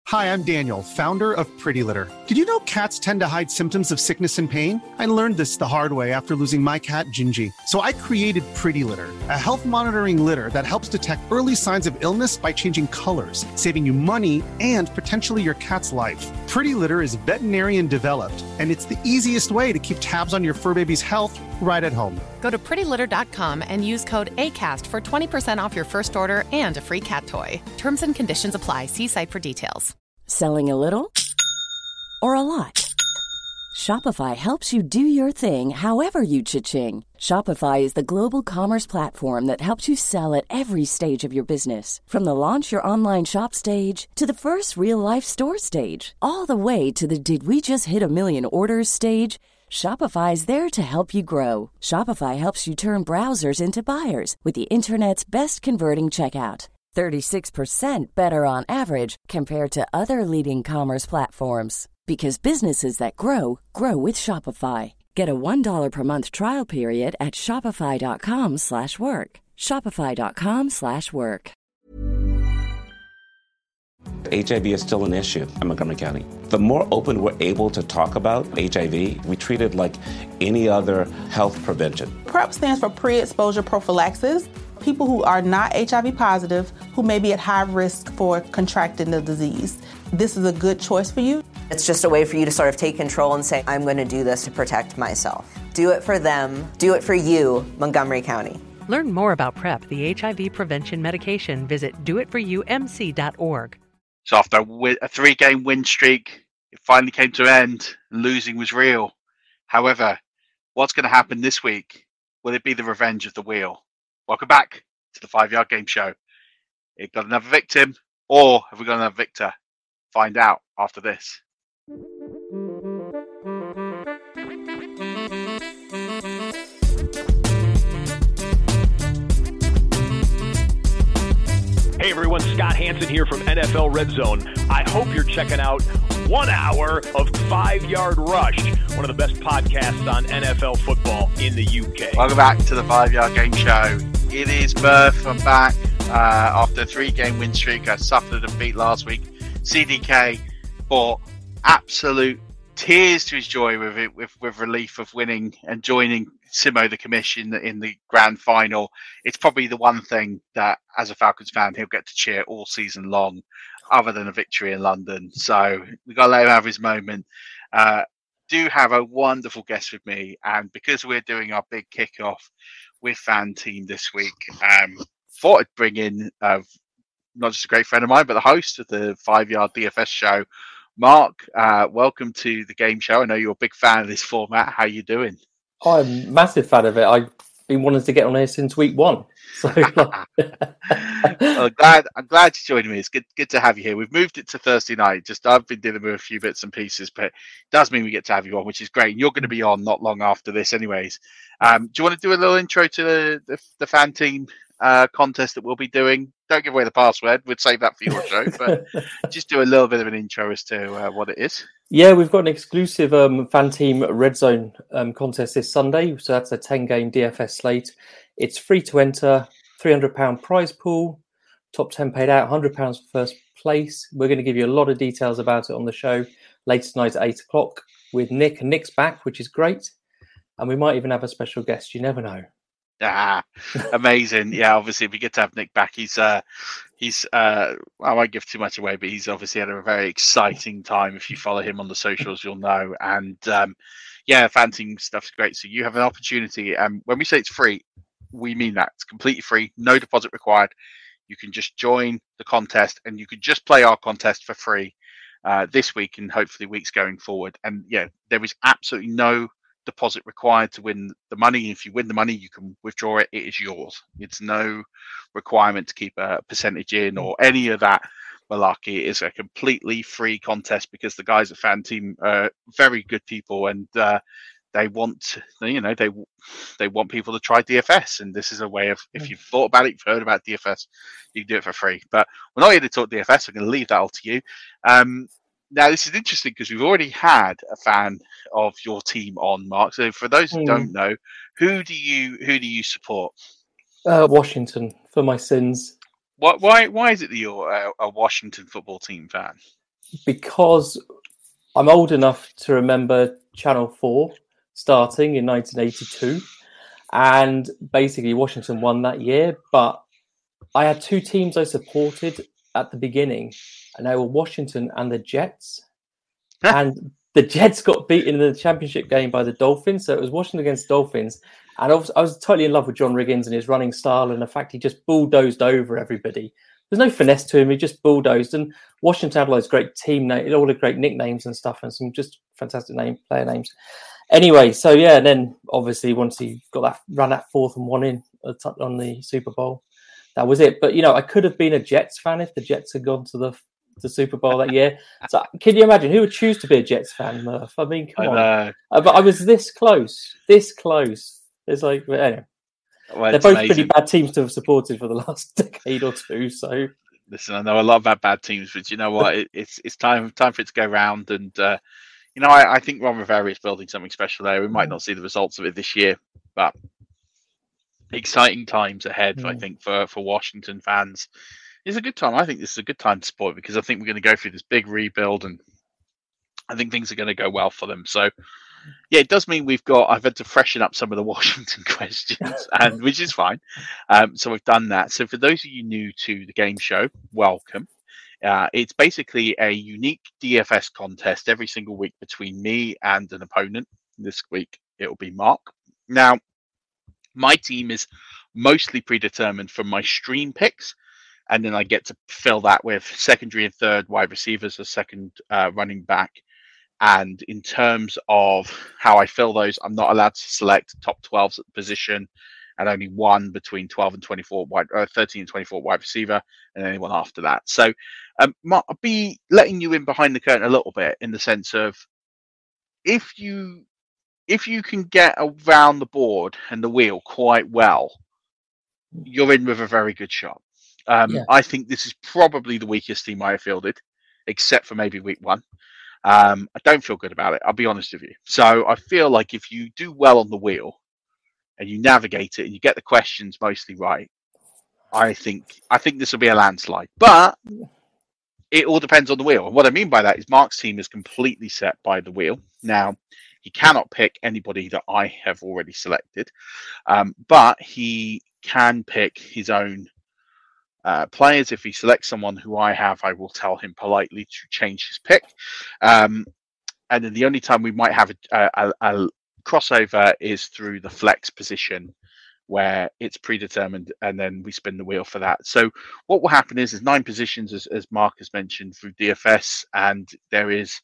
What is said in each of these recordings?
Hi, I'm Daniel, founder of Pretty Litter. Did you know cats tend to hide symptoms of sickness and pain? I learned this the hard way after losing my cat, Gingy. So I created Pretty Litter, a health monitoring litter that helps detect early signs of illness by changing colors, saving you money and potentially your cat's life. Pretty Litter is veterinarian developed, and it's the easiest way to keep tabs on your fur baby's health right at home. Go to prettylitter.com and use code ACAST for 20% off your first order and a free cat toy. Terms and conditions apply. See site for details. Selling a little or a lot? Shopify helps you do your thing however you cha-ching. Shopify is the global commerce platform that helps you sell at every stage of your business. From the launch your online shop stage to the first real-life store stage, all the way to the did we just hit a million orders stage. Shopify is there to help you grow. Shopify helps you turn browsers into buyers with the internet's best converting checkout. 36% better on average compared to other leading commerce platforms. Because businesses that grow, grow with Shopify. Get a $1 per month trial period at shopify.com/work. Shopify.com/work. HIV is still an issue in Montgomery County. The more open we're able to talk about HIV, we treat it like any other health prevention. PrEP stands for pre-exposure prophylaxis. People who are not HIV positive, who may be at high risk for contracting the disease. This is a good choice for you. It's just a way for you to sort of take control and say, I'm going to do this to protect myself. Do it for them. Do it for you, Montgomery County. Learn more about PrEP, the HIV prevention medication. Visit doitforyoumc.org. So after a 3-game win streak, it finally came to an end. Losing was real. However, what's going to happen this week? Will it be the revenge of the wheel? Welcome back to the 5 Yard Game Show. It got another victim, or have we got another victor? Find out after this. Hey everyone, Scott Hansen here from NFL Red Zone. I hope you're checking out 1 hour of 5 Yard Rush, one of the best podcasts on NFL football in the UK. Welcome back to the 5 Yard Game Show. It is Murph. I'm back after a 3-game win streak. I suffered a defeat last week. CDK brought absolute tears to his joy with relief of winning and joining Simo the Commission in the grand final. It's probably the one thing that, as a Falcons fan, he'll get to cheer all season long, other than a victory in London. So we've got to let him have his moment. Do have a wonderful guest with me, and because we're doing our big kickoff with Fan Team this week, thought I'd bring in not just a great friend of mine, but the host of the 5 Yard DFS show, Mark. Welcome to the game show. I know you're a big fan of this format. How you doing? I'm a massive fan of it. I've been wanting to get on here since week 1. So, I'm glad you joined me. It's good to have you here. We've moved it to Thursday night. I've been dealing with a few bits and pieces, but it does mean we get to have you on, which is great. And you're going to be on not long after this, anyways. Do you want to do a little intro to the Fan Team contest that we'll be doing? Don't give away the password. We'd save that for your show, but just do a little bit of an intro as to what it is. Yeah, we've got an exclusive Fan Team Red Zone contest this Sunday. So that's a 10-game DFS slate. It's free to enter, £300 prize pool, top 10 paid out, £100 for first place. We're going to give you a lot of details about it on the show later tonight at 8 o'clock with Nick. And Nick's back, which is great. And we might even have a special guest. You never know. Amazing. Yeah, obviously it'd be good to have Nick back. I won't give too much away, but he's obviously had a very exciting time. If you follow him on the socials, you'll know. And Fan Team stuff's great. So you have an opportunity. When we say it's free, we mean that. It's completely free, no deposit required. You can just join the contest and you can just play our contest for free this week and hopefully weeks going forward. And there is absolutely no deposit required to win the money. If you win the money, you can withdraw it. It is yours. It's no requirement to keep a percentage in or any of that malarkey. It is a completely free contest because the guys at Fan Team are very good people and they want people to try DFS, and this is a way of, if you've thought about it, you've heard about DFS, you can do it for free. But we're not here to talk DFS. I'm going to leave that all to you. Now, this is interesting because we've already had a fan of your team on, Mark. So for those who don't know, who do you support? Washington, for my sins. Why is it that you're a Washington football team fan? because I'm old enough to remember Channel 4 starting in 1982, and basically Washington won that year. But I had two teams I supported at the beginning, and they were Washington and the Jets. And the Jets got beaten in the championship game by the Dolphins, so it was Washington against Dolphins. And I was totally in love with John Riggins and his running style, and the fact he just bulldozed over everybody. There's no finesse to him; he just bulldozed. And Washington had all those great team names, all the great nicknames and stuff, and some just fantastic player names. Anyway, so yeah, and then obviously once he ran that 4th and 1 in on the Super Bowl, that was it. But I could have been a Jets fan if the Jets had gone to the Super Bowl that year. So can you imagine who would choose to be a Jets fan, Murph? I mean, come on. But I was this close. It's like, anyway. Well, they're both amazing. pretty bad teams to have supported for the last decade or two. So, listen, I know a lot about bad teams, but you know what? It's time for it to go round. And I think Ron Rivera is building something special there. We might not see the results of it this year, but exciting times ahead. I think for Washington fans, it's a good time. I think this is a good time to support, because I think we're going to go through this big rebuild, and I think things are going to go well for them. So, yeah, it does mean I've had to freshen up some of the Washington questions, and which is fine. So we've done that. So for those of you new to the game show, welcome. It's basically a unique DFS contest every single week between me and an opponent. This week it will be Mark. Now, my team is mostly predetermined from my stream picks, and then I get to fill that with secondary and third wide receivers, a second running back. And in terms of how I fill those, I'm not allowed to select top 12s at the position, and only one between 12 and 24 13 and 24 wide receiver, and anyone after that. So Mark, I'll be letting you in behind the curtain a little bit, in the sense of if you can get around the board and the wheel quite well, you're in with a very good shot. I think this is probably the weakest team I have fielded, except for maybe week 1. I don't feel good about it, I'll be honest with you. So I feel like if you do well on the wheel and you navigate it and you get the questions mostly right, I think this will be a landslide. But it all depends on the wheel. And what I mean by that is Mark's team is completely set by the wheel. Now, he cannot pick anybody that I have already selected, but he can pick his own players. If he selects someone who I have, I will tell him politely to change his pick. And then the only time we might have a crossover is through the flex position, where it's predetermined, and then we spin the wheel for that. So what will happen is 9 positions, as Mark has mentioned, through DFS, and there is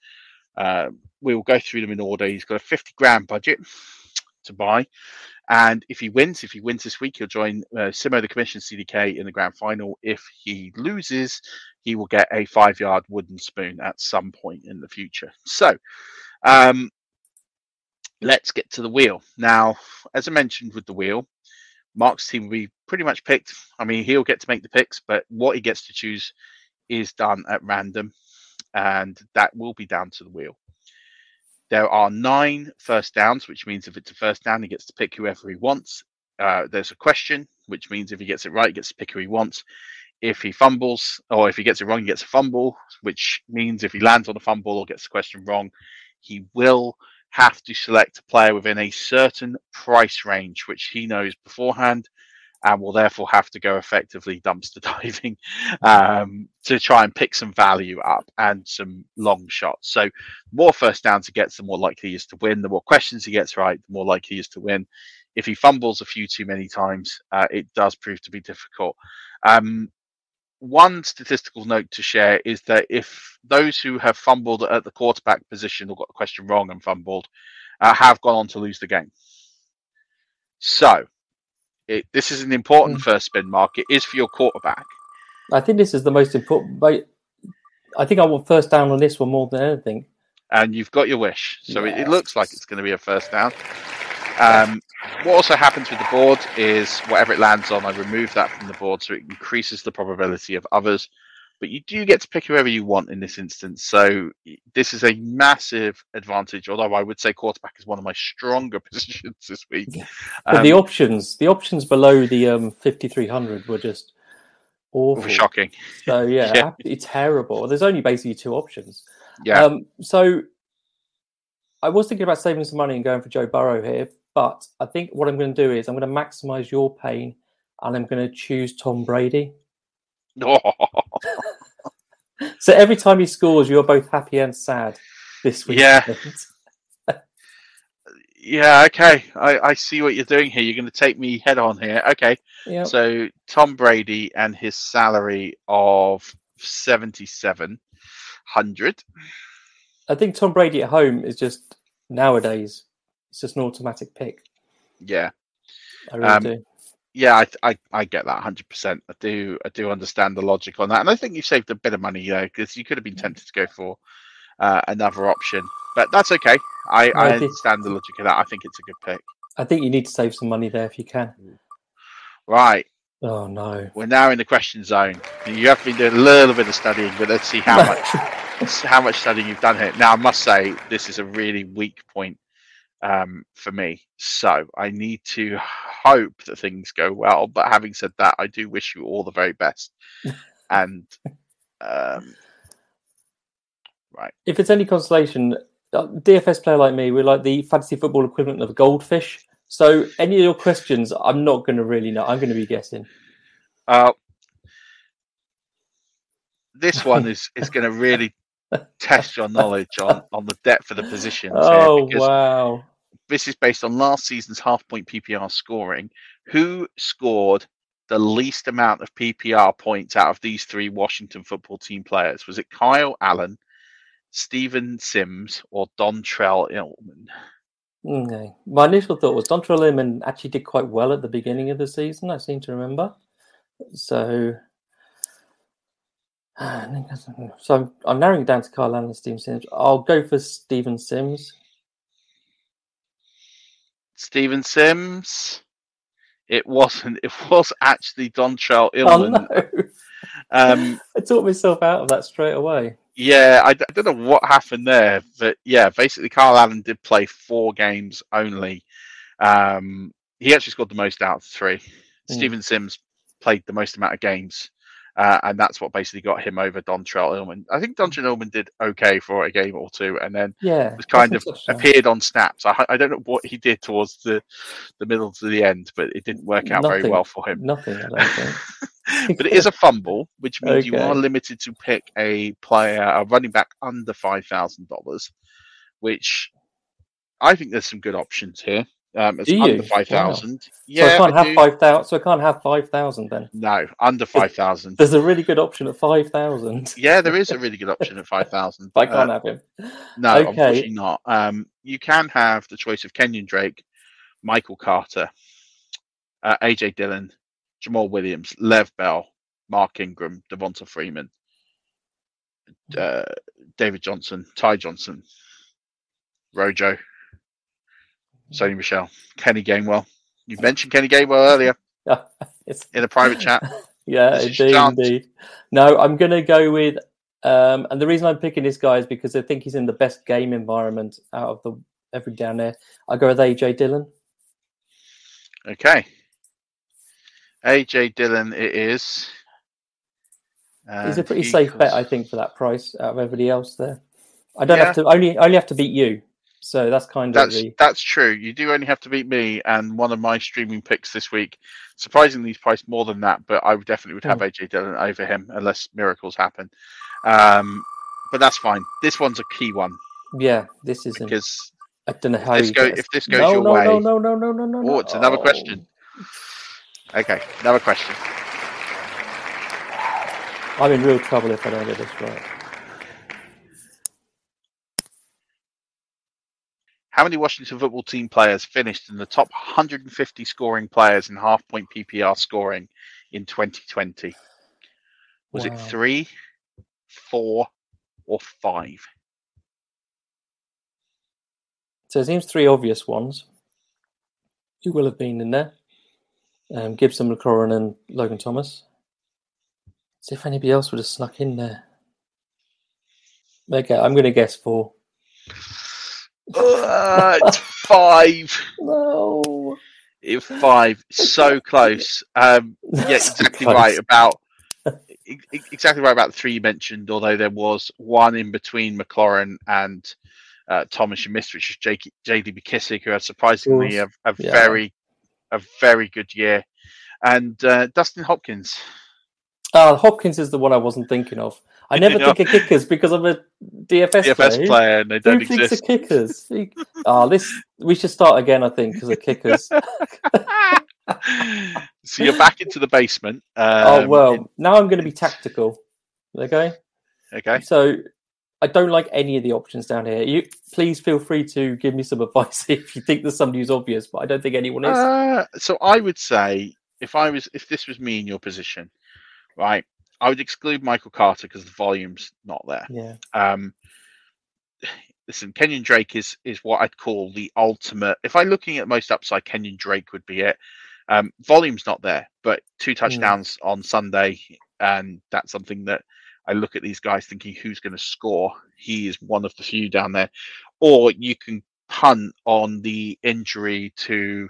we will go through them in order. He's got a $50,000 budget to buy. And if he wins this week, he'll join Simo the Commission CDK in the grand final. If he loses, he will get a 5-yard wooden spoon at some point in the future. So let's get to the wheel. Now, as I mentioned with the wheel, Mark's team will be pretty much picked. I mean, he'll get to make the picks, but what he gets to choose is done at random, and that will be down to the wheel. There are 9 first downs, which means if it's a first down, he gets to pick whoever he wants. There's a question, which means if he gets it right, he gets to pick who he wants. If he fumbles, or if he gets it wrong, he gets a fumble, which means if he lands on a fumble or gets the question wrong, he will have to select a player within a certain price range, which he knows beforehand, and will therefore have to go effectively dumpster diving to try and pick some value up and some long shots. So the more first downs he gets, the more likely he is to win. The more questions he gets right, the more likely he is to win. If he fumbles a few too many times, it does prove to be difficult. One statistical note to share is that if those who have fumbled at the quarterback position or got the question wrong and fumbled have gone on to lose the game. So this is an important first spin, Mark. It is for your quarterback. I think this is the most important. I think I want first down on this one more than anything. And you've got your wish. So it looks like it's going to be a first down. What also happens with the board is whatever it lands on, I remove that from the board, so it increases the probability of others. But you do get to pick whoever you want in this instance. So this is a massive advantage, although I would say quarterback is one of my stronger positions this week. But the options below the 5,300 were just awful. Shocking. So yeah, absolutely terrible. There's only basically two options. Yeah. So I was thinking about saving some money and going for Joe Burrow here, but I think what I'm going to do is I'm going to maximize your pain, and I'm going to choose Tom Brady. So every time he scores, you're both happy and sad this week. Yeah. Yeah, okay. I see what you're doing here. You're going to take me head on here. Okay. Yep. So Tom Brady and his salary of $7,700. I think Tom Brady at home is just, nowadays, it's just an automatic pick. Yeah. I really do. Yeah, I get that 100%. I do understand the logic on that, and I think you've saved a bit of money, because you could have been tempted to go for another option, but that's okay. I understand the logic of that. I think it's a good pick. I think you need to save some money there if you can. Right. Oh no. We're now in the question zone. You have been doing a little bit of studying, but let's see how much studying you've done here. Now, I must say this is a really weak point for me. So I need to hope that things go well. But having said that, I do wish you all the very best. And right. If it's any consolation, DFS player like me, we're like the fantasy football equivalent of a goldfish. So any of your questions, I'm not going to really know. I'm going to be guessing. This one is going to really test your knowledge on the depth of the positions. Oh, wow. This is based on last season's half-point PPR scoring. Who scored the least amount of PPR points out of these three Washington football team players? Was it Kyle Allen, Steven Sims, or Dontrell Inman? Okay. My initial thought was Dontrell Inman actually did quite well at the beginning of the season, I seem to remember. So I'm narrowing it down to Kyle Allen and Steven Sims. I'll go for Steven Sims. Steven Sims? It wasn't. It was actually Dontrell Inman. Oh, no. I talked myself out of that straight away. Yeah, I don't know what happened there, but yeah, basically Kyle Allen did play 4 games only. He actually scored the most out of 3. Steven Sims played the most amount of games, and that's what basically got him over Dontrell Inman. I think Dontrell Inman did okay for a game or 2, and then was kind of appeared on snaps. I don't know what he did towards the middle to the end, but it didn't work out very well for him. Nothing, I don't think. But it is a fumble, which means you are limited to pick a running back under $5,000, which I think there's some good options here. It's under 5,000. Wow. Yeah, so I can't have 5,000. So I can't have 5,000 then. No, under 5,000. There's a really good option at 5,000. Yeah, there is a really good option at 5,000. I can't have him. No, unfortunately not. You can have the choice of Kenyon Drake, Michael Carter, AJ Dillon, Jamal Williams, Lev Bell, Mark Ingram, Devonta Freeman, David Johnson, Ty Johnson, Rojo, Sony Michel, Kenny Gainwell. You mentioned Kenny Gainwell earlier in a private chat. Yeah, indeed. No, I'm going to go with, and the reason I'm picking this guy is because I think he's in the best game environment out of every down there. I'll go with AJ Dillon. Okay. AJ Dillon it is. He's a pretty safe bet, I think, for that price out of everybody else there. I don't have to only have to beat you. So that's that's true. You do only have to beat me, and one of my streaming picks this week, surprisingly, is priced more than that. But I definitely would have AJ Dillon over him unless miracles happen. But that's fine. This one's a key one. Yeah, this isn't because I don't know how if this goes your way. No. Oh, it's another question. Okay, another question. I'm in real trouble if I don't get this right. How many Washington football team players finished in the top 150 scoring players in half-point PPR scoring in 2020? Was it 3, 4, or 5? So it seems 3 obvious ones. Who will have been in there? Gibson, McLaurin, and Logan Thomas. See if anybody else would have snuck in there. Okay, I'm going to guess 4. It's 5. No. It's 5. So close. Yeah, exactly right. About exactly right about the three you mentioned, although there was one in between McLaurin and Thomas you missed, which is J.D. McKissick, who had surprisingly a very good year. And Dustin Hopkins. Hopkins is the one I wasn't thinking of. I never think of kickers because I'm a DFS player and they don't exist. Who thinks of kickers? We should start again, I think, because of kickers. So you're back into the basement. Now I'm going to be tactical. Okay. So I don't like any of the options down here. You please feel free to give me some advice if you think there's somebody who's obvious, but I don't think anyone is. So I would say if this was me in your position, right, I would exclude Michael Carter because the volume's not there. Yeah. Listen, Kenyon Drake is what I'd call the ultimate. If I'm looking at most upside, Kenyon Drake would be it. Volume's not there, but 2 touchdowns on Sunday, and that's something that I look at these guys thinking who's going to score. He is one of the few down there. Or you can punt on the injury to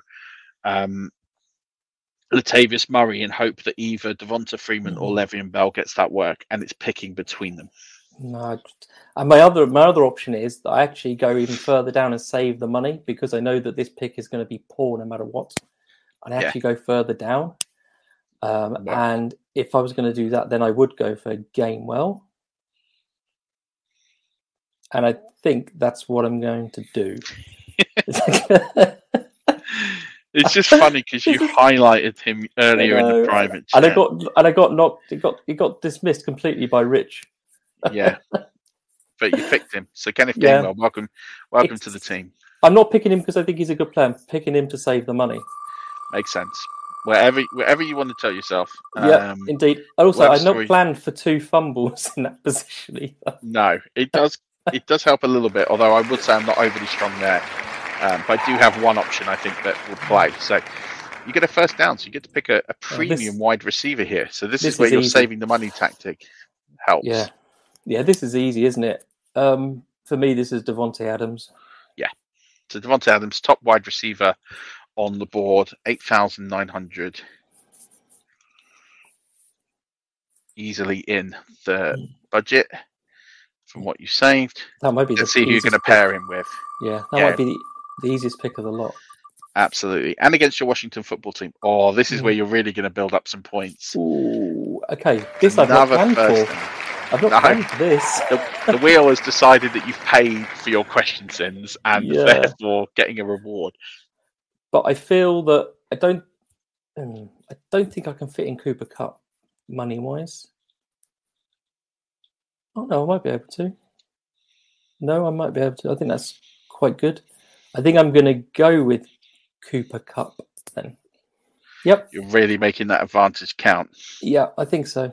Latavius Murray and hope that either Devonta Freeman or Le'Veon Bell gets that work, and it's picking between them. No, and my other option is that I actually go even further down and save the money because I know that this pick is going to be poor no matter what. And I actually go further down. And if I was going to do that, then I would go for Gainwell. And I think that's what I'm going to do. It's just funny because you highlighted him earlier in the private chat. And I got knocked. It got dismissed completely by Rich. Yeah, but you picked him. So Kenneth Gainwell, welcome to the team. I'm not picking him because I think he's a good player. I'm picking him to save the money. Makes sense. Wherever you want to tell yourself. Yeah, indeed. Also, I'm not planned for 2 fumbles in that position either. No, it does. It does help a little bit. Although I would say I'm not overly strong there. But I do have one option I think that will play. So you get a first down, so you get to pick a premium wide receiver here. So this is where your saving the money tactic helps. Yeah, this is easy, isn't it? For me, this is Davante Adams. Yeah, so Davante Adams, top wide receiver on the board, 8,900. Easily in the budget from what you saved. That might be. Let's see who you're going to pair him with. Yeah, that might be the easiest pick of the lot. Absolutely. And against your Washington football team. Oh, this is where you're really going to build up some points. Ooh, okay. This I've not planned for. I've not planned for this. The wheel has decided that you've paid for your question sins and therefore getting a reward. But I feel that I don't think I can fit in Cooper Kupp money-wise. Oh, no, I might be able to. No, I might be able to. I think that's quite good. I think I'm going to go with Cooper Kupp then. Yep. You're really making that advantage count. Yeah, I think so.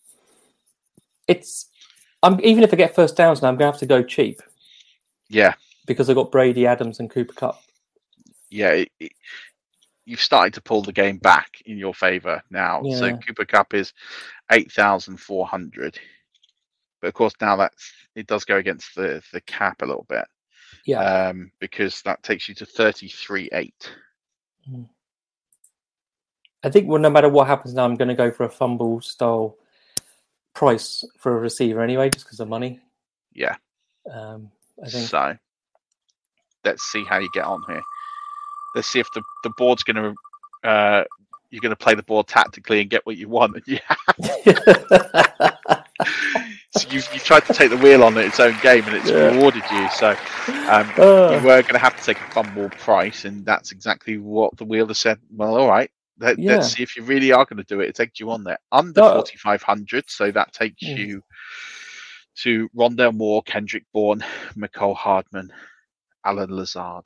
Even if I get first downs now, I'm going to have to go cheap. Yeah. Because I've got Brady, Adams and Cooper Kupp. Yeah, you've started to pull the game back in your favour now. Yeah. So Cooper Kupp is 8,400. But of course now it does go against the cap a little bit. Yeah. Because that takes you to 33.8. I think no matter what happens now, I'm going to go for a fumble style price for a receiver anyway, just because of money. Yeah. I think so. Let's see how you get on here. Let's see if the board's going to you're going to play the board tactically and get what you want. So you've tried to take the wheel on its own game and it's rewarded you. So you were going to have to take a fumble price, and that's exactly what the wheel has said. Well, all right. Let's see if you really are going to do it. It takes you on there under 4,500, so that takes you to Rondale Moore, Kendrick Bourne, Mecole Hardman, Alan Lazard.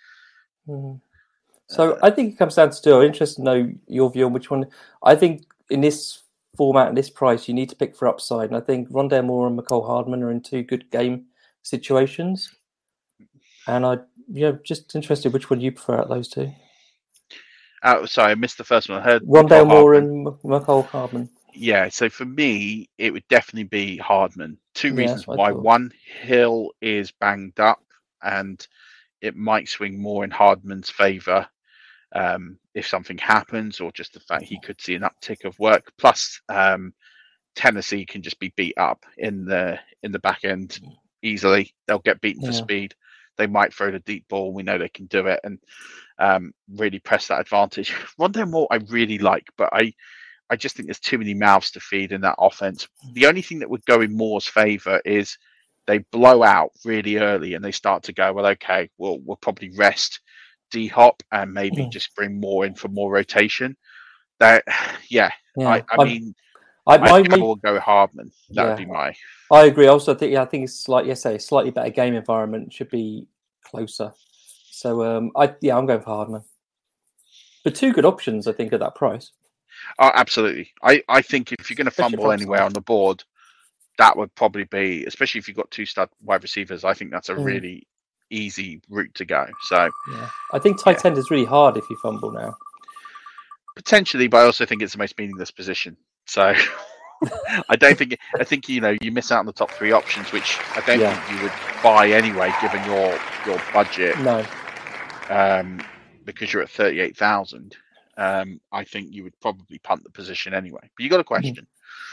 So I think it comes down to still interested to know your view on which one. I think in this format and this price, you need to pick for upside, and I think Rondale Moore and Mecole Hardman are in 2 good game situations. And just interested which one you prefer out of those 2. Sorry, I missed the first one. I heard Rondale Moore and Mecole Hardman. Yeah, so for me, it would definitely be Hardman. 2 reasons why. One, Hill is banged up, and it might swing more in Hardman's favour if something happens, or just the fact he could see an uptick of work. Plus, Tennessee can just be beat up in the back end easily. They'll get beaten for speed. They might throw the deep ball. We know they can do it and really press that advantage. Rondale Moore I really like, but I just think there's too many mouths to feed in that offense. The only thing that would go in Moore's favor is they blow out really early and they start to go, well, okay, we'll probably rest D-Hop and maybe just bring Moore in for more rotation. I mean, I will go Hardman. That would be my. I agree. Also, I think it's like yesterday, a slightly better game environment should be closer. So, I'm going for Hardman. But two good options, I think, at that price. Oh, absolutely. I think if you're going to fumble anywhere on the board, that would probably be, especially if you've got two stud wide receivers. I think that's a really easy route to go. So, I think tight end is really hard if you fumble now. Potentially, but I also think it's the most meaningless position. So I think you miss out on the top three options, which I don't think you would buy anyway, given your budget. No. Because you're at 38,000. I think you would probably punt the position anyway. But you got a question.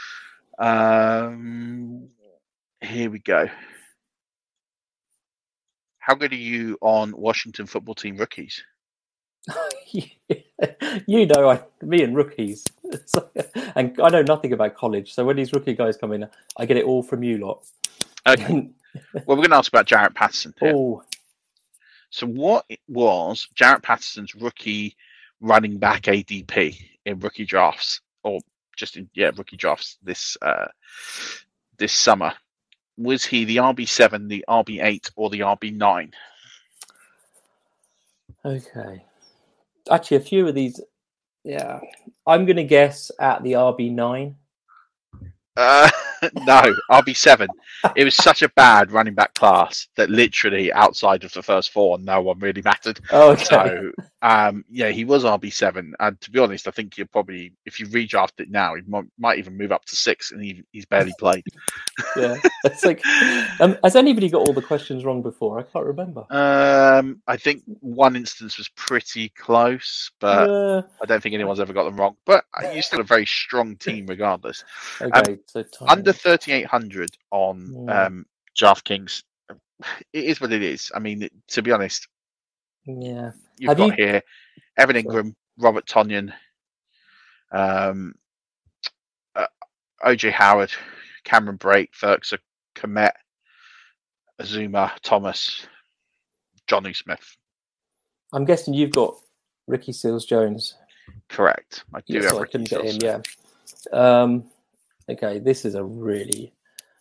Here we go. How good are you on Washington football team rookies? Me and rookies, and I know nothing about college. So when these rookie guys come in, I get it all from you lot. Okay. Well, we're going to ask about Jarrett Patterson here. Oh. So what was Jarrett Patterson's rookie running back ADP in rookie drafts, or just in rookie drafts this summer? Was he the RB7, the RB8, or the RB9? Okay. Actually, a few of these, I'm going to guess at the RB9. No, RB7. It was such a bad running back class that literally outside of the first four, no one really mattered. Oh, okay. So, he was RB7. And to be honest, I think you'll probably, if you redraft it now, he might even move up to 6, and he's barely played. It's like, has anybody got all the questions wrong before? I can't remember. I think one instance was pretty close, but I don't think anyone's ever got them wrong. But you're still a very strong team regardless. Okay, so under 3,800 on DraftKings, it is what it is. I mean, to be honest, you've got here Evan Ingram, Robert Tonyan, OJ Howard, Cameron Brate, Ferguson, Komet, Azuma, Thomas, Jonnu Smith. I'm guessing you've got Ricky Seals-Jones. Correct. I do have I Ricky couldn't get him, Seals. Okay, this is a really,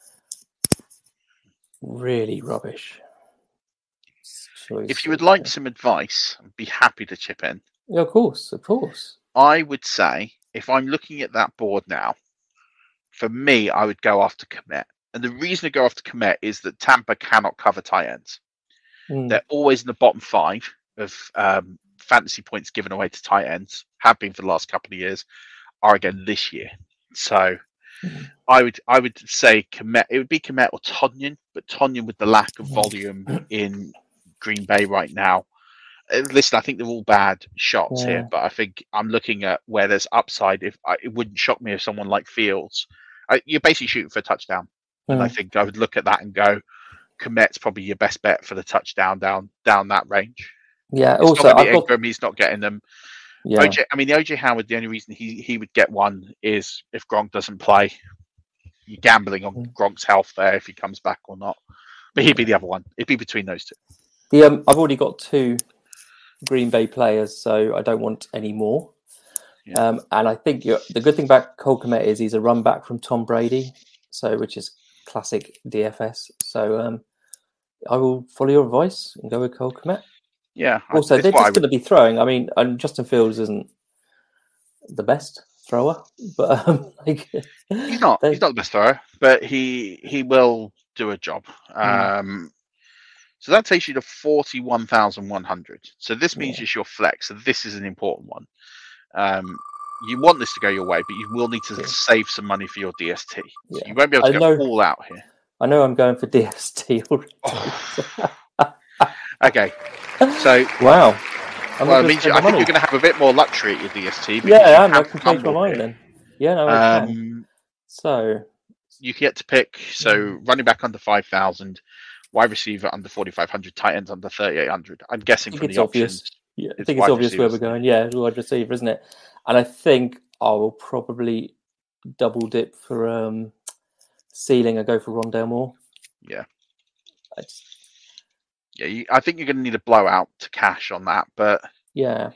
really rubbish choice. If you would like some advice, I'd be happy to chip in. Yeah, of course. I would say, if I'm looking at that board now, for me, I would go after Komet. And the reason to go after Komet is that Tampa cannot cover tight ends. They're always in the bottom 5 of fantasy points given away to tight ends, have been for the last couple of years, are again this year. So I would say Komet. It would be Komet or Tonyan, but Tonyan with the lack of volume in Green Bay right now. Listen, I think they're all bad shots here, but I think I'm looking at where there's upside. It wouldn't shock me if someone like Fields, you're basically shooting for a touchdown, and I think I would look at that and go, Komet's probably your best bet for the touchdown down that range. Yeah. It's also, Ingram, he's not getting them. Yeah. The OJ Howard, the only reason he would get one is if Gronk doesn't play. You're gambling on Gronk's health there if he comes back or not. But he'd be the other one. It'd be between those two. I've already got 2 Green Bay players, so I don't want any more. Yeah. And I think the good thing about Cole Kmet is he's a run back from Tom Brady, which is classic DFS. So I will follow your advice and go with Cole Kmet. Yeah. Also, they're just going to be throwing. I mean, and Justin Fields isn't the best thrower, but he's not the best thrower, but he will do a job. So that takes you to 41,100. So this means it's your flex. So this is an important one. You want this to go your way, but you will need to save some money for your DST. So you won't be able to go all out here. I know I'm going for DST already. Okay. So wow. Well, it means I think you're going to have a bit more luxury at your DST. Yeah, I can change my mind then. Yeah, no. So you get to pick. So running back under 5,000, wide receiver under 4,500, tight ends under 3,800. I'm guessing from the obvious. options. Yeah, I think it's obvious where we're going. Yeah, wide receiver, isn't it? And I think I will probably double dip for ceiling. I go for Rondale Moore. Yeah. I think you're going to need a blowout to cash on that, but yeah,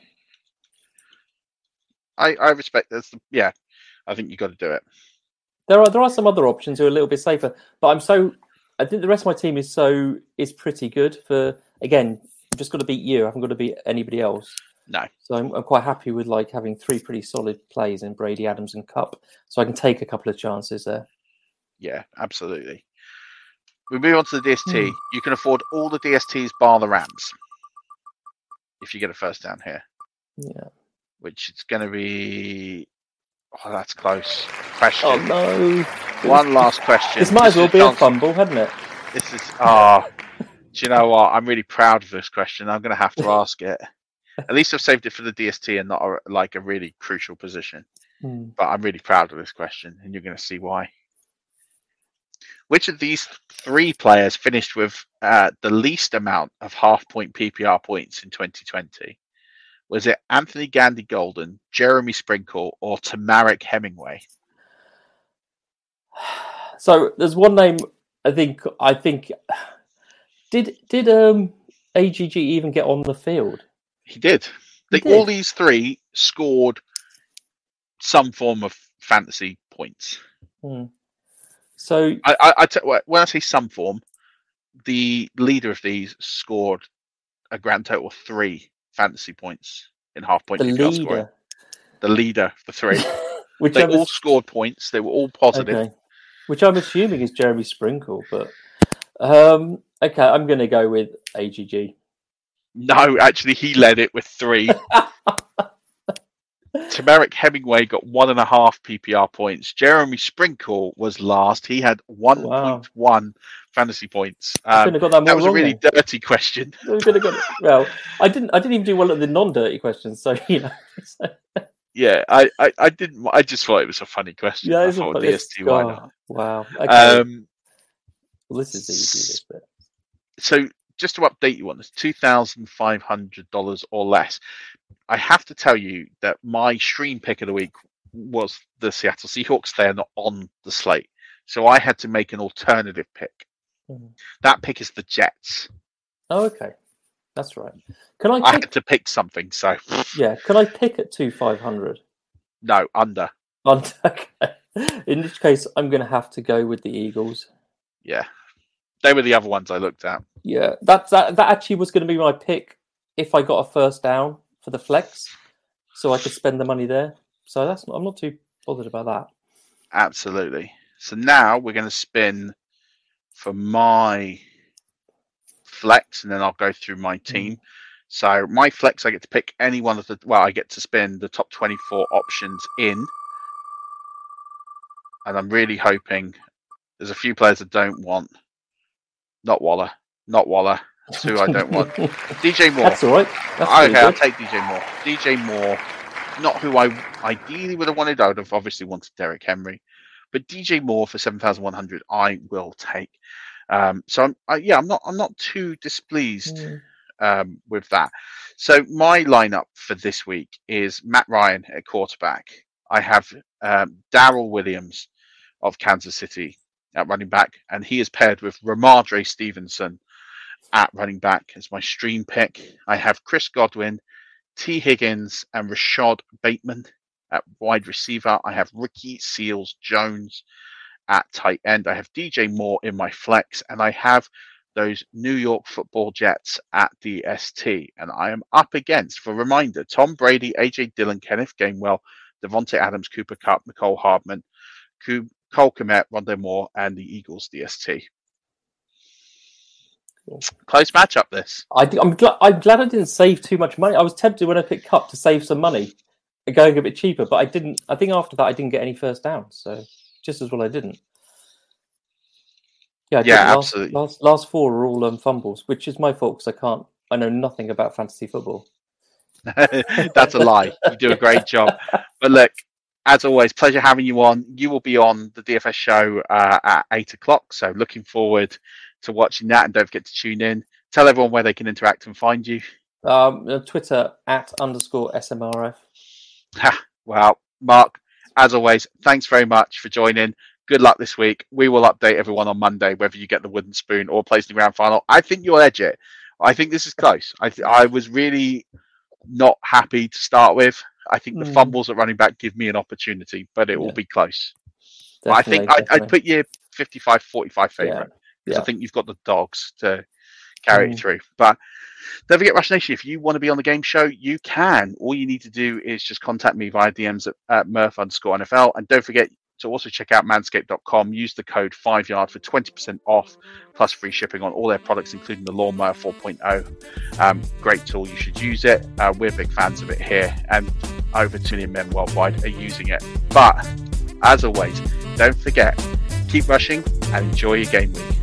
I respect this. Yeah, I think you got to do it. There are some other options who are a little bit safer, but I think the rest of my team is pretty good. For again, I've just got to beat you. I haven't got to beat anybody else. No. So I'm quite happy with like having 3 pretty solid plays in Brady, Adams, and Kupp, so I can take a couple of chances there. Yeah, absolutely. We move on to the DST. You can afford all the DSTs bar the Rams if you get a first down here. Yeah. Which is going to be... Oh, that's close. Question. Oh, no. One last question. This might as well be a fumble, hadn't it? This is... Oh, do you know what? I'm really proud of this question. I'm going to have to ask it. At least I've saved it for the DST and not a really crucial position. But I'm really proud of this question, and you're going to see why. Which of these 3 players finished with the least amount of half-point PPR points in 2020? Was it Anthony Gandy Golden, Jeremy Sprinkle, or Tamarick Hemingway? So there's one name. I think. Did AGG even get on the field? He did. All these 3 scored some form of fantasy points. So when I say some form, the leader of these scored a grand total of 3 fantasy points in half-point PPR scoring. The leader for 3. They all scored points. They were all positive. Okay. Which I'm assuming is Jeremy Sprinkle, but okay, I'm going to go with AGG. No, actually, he led it with 3. Tamarick Hemingway got 1.5 PPR points. Jeremy Sprinkle was last. He had 1.1 fantasy points. That was a really dirty question. Well, I didn't even do well at the non-dirty questions, so you know. Yeah, I didn't. I just thought it was a funny question. Yeah, I thought DST. Why not? Wow. Okay. Well, this is easy. This bit. So, just to update you on this, $2,500 or less. I have to tell you that my stream pick of the week was the Seattle Seahawks. They're not on the slate, so I had to make an alternative pick. That pick is the Jets. Oh, okay. That's right. I had to pick something, so... Yeah, can I pick at 2,500? No, under. Okay. In which case, I'm going to have to go with the Eagles. Yeah. They were the other ones I looked at. Yeah, that actually was going to be my pick if I got a first down for the flex, so I could spend the money there. So I'm not too bothered about that. Absolutely. So now we're going to spin for my flex, and then I'll go through my team. So my flex, I get to pick any one of I get to spin the top 24 options in. And I'm really hoping there's a few players I don't want. Not Waller. That's who I don't want. DJ Moore. That's all right. Okay, I'll take DJ Moore. DJ Moore, not who I ideally would have wanted. I would have obviously wanted Derrick Henry. But DJ Moore for 7,100, I will take. So I'm not too displeased with that. So my lineup for this week is Matt Ryan at quarterback. I have Darrell Williams of Kansas City at running back, and he is paired with Ramondre Stevenson at running back as my stream pick. I have Chris Godwin, T. Higgins, and Rashad Bateman at wide receiver. I have Ricky Seals-Jones at tight end. I have DJ Moore in my flex, and I have those New York Football Jets at DST. And I am up against, for a reminder, Tom Brady, AJ Dillon, Kenneth Gainwell, Devontae Adams, Cooper Kupp, Mecole Hardman, Cole Kmet, Rondale Moore, and the Eagles DST. Cool. Close matchup, this. I'm glad I didn't save too much money. I was tempted when I picked Kupp to save some money, going a bit cheaper, but I didn't. I think after that I didn't get any first downs, so just as well I didn't. Yeah, absolutely. Last 4 are all fumbles, which is my fault because I know nothing about fantasy football. That's a lie. You do a great job. But look, as always, pleasure having you on. You will be on the DFS show at 8 o'clock. So looking forward to watching that. And don't forget to tune in. Tell everyone where they can interact and find you. Twitter @_SMRF. Well, Mark, as always, thanks very much for joining. Good luck this week. We will update everyone on Monday, whether you get the wooden spoon or place in the grand final. I think you'll edge it. I think this is close. I was really not happy to start with. I think the fumbles at running back give me an opportunity, but it will be close. I think I'd put you 55-45 favourite because I think you've got the dogs to carry it through. But don't forget, Rush Nation, if you want to be on the game show, you can. All you need to do is just contact me via DMs at Murph_NFL. And don't forget to also check out manscaped.com. Use the code 5yard for 20% off plus free shipping on all their products, including the Lawnmower 4.0. Great tool. You should use it. We're big fans of it here, and over 2 million men worldwide are using it. But as always, don't forget, keep rushing and enjoy your game week.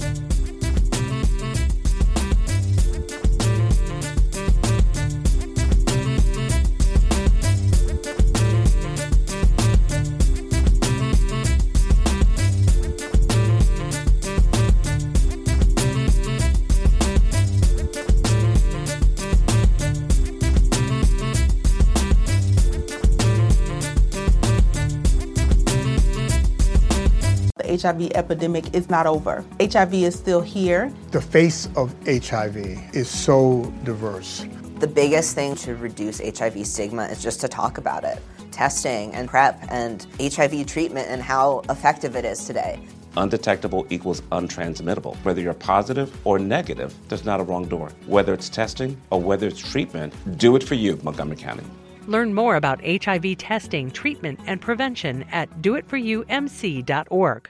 HIV epidemic is not over. HIV is still here. The face of HIV is so diverse. The biggest thing to reduce HIV stigma is just to talk about it. Testing and PrEP and HIV treatment and how effective it is today. Undetectable equals untransmittable. Whether you're positive or negative, there's not a wrong door. Whether it's testing or whether it's treatment, do it for you, Montgomery County. Learn more about HIV testing, treatment, and prevention at doitforyoumc.org.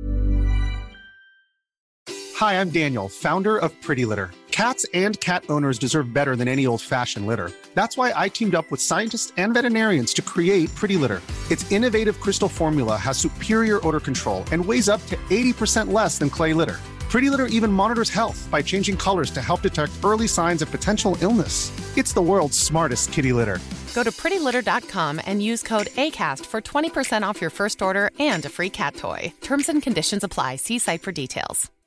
Hi, I'm Daniel, founder of Pretty Litter. Cats and cat owners deserve better than any old-fashioned litter. That's why I teamed up with scientists and veterinarians to create Pretty Litter. Its innovative crystal formula has superior odor control and weighs up to 80% less than clay litter. Pretty Litter even monitors health by changing colors to help detect early signs of potential illness. It's the world's smartest kitty litter. Go to prettylitter.com and use code ACAST for 20% off your first order and a free cat toy. Terms and conditions apply. See site for details.